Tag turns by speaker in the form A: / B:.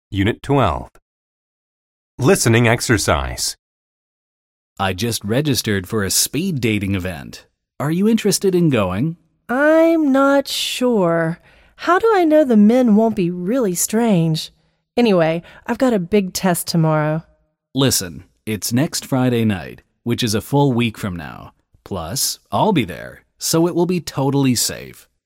A: Unit 12. Listening exercise.
B: I just registered for a speed dating event. Are you interested in going?
C: I'm not sure. How do I know the men won't be really strange? Anyway, I've got a big test tomorrow.
B: Listen, it's next Friday night, which is a full week from now. Plus, I'll be there, so it will be totally safe.